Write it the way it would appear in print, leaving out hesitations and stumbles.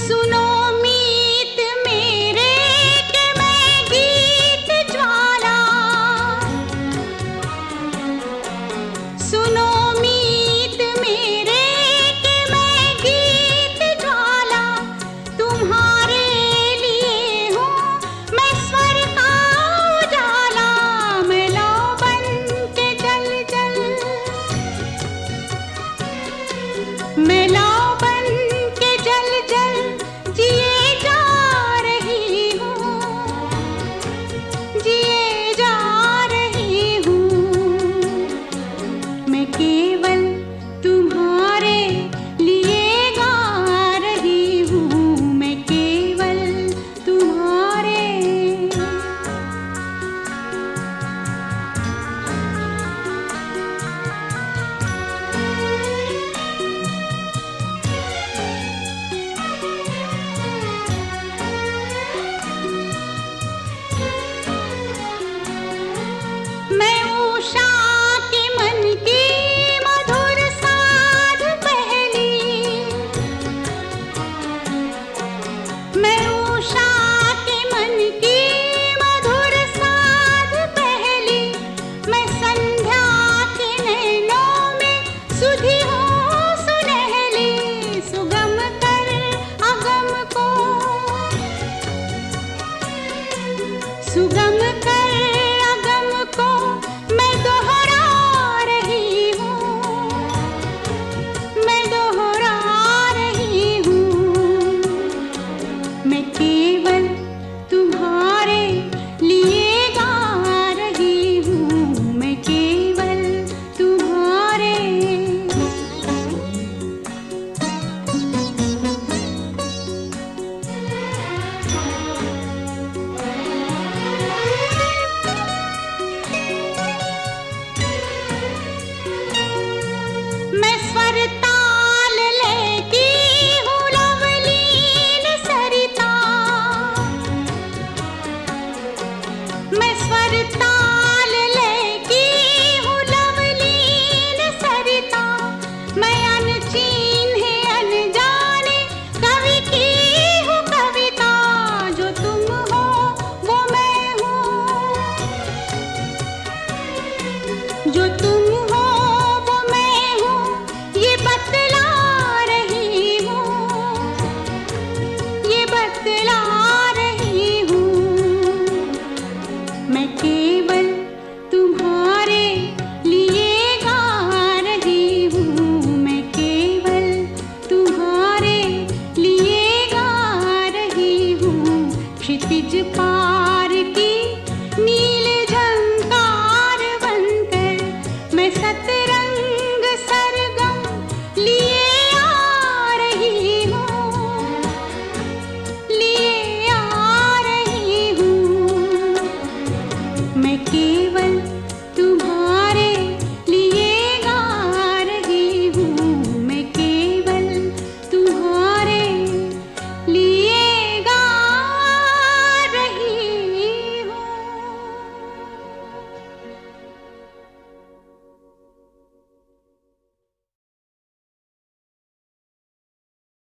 सुनो मीत मेरे कि मैं गीत ज्वाला, सुनो मीत मेरे कि मैं गीत ज्वाला, तुम्हारे लिए हूँ मैं स्वर का उजाला। मैं लौ बन के जल जल, मैं लौ बन के जल जल जिए जा रही हूँ, जिए जा रही हूँ। मैं केवल तुम्हारे लिए गा रही हूँ, मैं केवल तुम्हारे। मैं उषा के मन की मधुर साध पहली, मैं उषा के मन की मधुर साध पहली, मैं संध्या के नैनों में सुधी हूँ सुनहली। सुगम कर अगम को, सुगम कर अगम को मैं दोहरा रही हूँ, मैं दोहरा रही हूँ। मैं केवल तुम्हारे लिए गा रही हूँ, मैं केवल तुम्हारे। मैं स्वर ताल लेती हूँ लवलीन सरिता, मैं स्वर ताल लेती हूँ लवलीन सरिता। मैं अनचिन्हे अनजाने कवि की हूँ कविता। जो तुम हो वो मैं हूँ, जो तुम हो वो मैं हूँ, ये बतला रही हूँ, ये बतला